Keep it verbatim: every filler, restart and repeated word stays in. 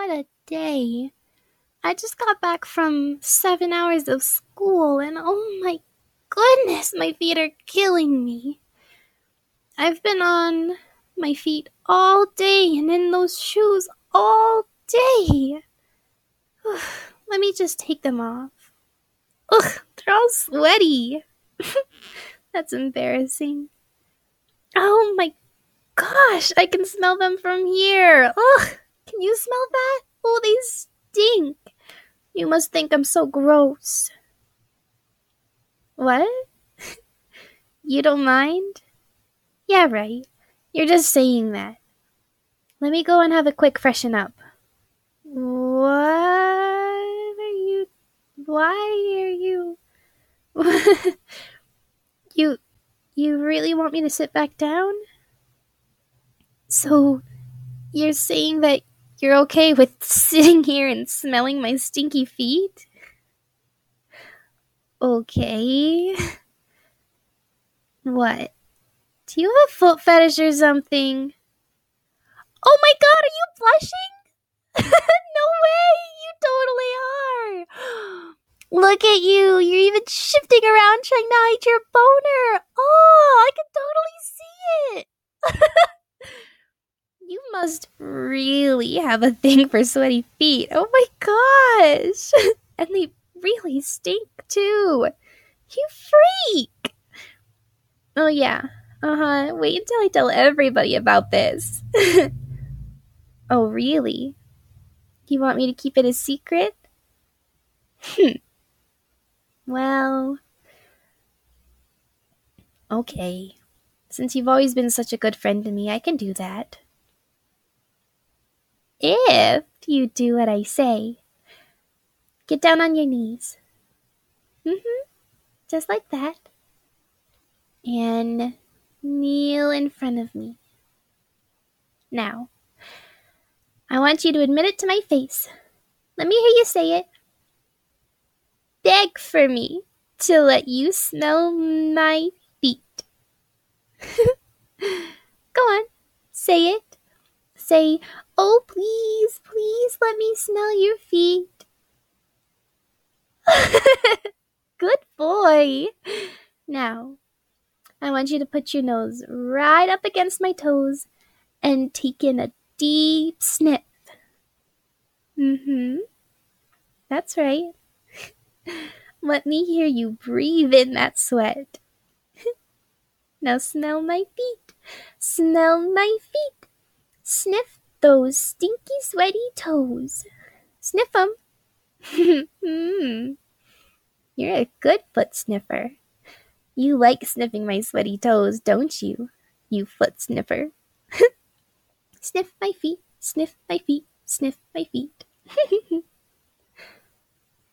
What a day. I just got back from seven hours of school and oh my goodness, my feet are killing me. I've been on my feet all day and in those shoes all day. Let me just take them off. Ugh, they're all sweaty. That's embarrassing. Oh my gosh, I can smell them from here. Ugh, can you smell that? Oh, they stink. You must think I'm so gross. What? You don't mind? Yeah, right. You're just saying that. Let me go and have a quick freshen up. What are you... Why are you... you... You really want me to sit back down? So, you're saying that you're okay with sitting here and smelling my stinky feet? Okay. What? Do you have a foot fetish or something? Oh my god, are you blushing? No way! You totally are! Look at you! You're even shifting around trying to hide your boner! Oh, I can totally see it! You must really have a thing for sweaty feet. Oh my gosh! And they really stink too! You freak! Oh yeah. Uh-huh. Wait until I tell everybody about this. Oh, really? You want me to keep it a secret? Hmm. Well... Okay. Since you've always been such a good friend to me, I can do that. If you do what I say. Get down on your knees. Mm-hmm. Just like that. And kneel in front of me. Now, I want you to admit it to my face. Let me hear you say it. Beg for me to let you smell my feet. Go on, say it. Say, oh please, please let me smell your feet. Good boy. Now, I want you to put your nose right up against my toes and take in a deep sniff. Mm-hmm. That's right. Let me hear you breathe in that sweat. Now smell my feet. Smell my feet. Sniff those stinky, sweaty toes. Sniff 'em. mm. You're a good foot sniffer. You like sniffing my sweaty toes, don't you? You foot sniffer. Sniff my feet. Sniff my feet. Sniff my feet.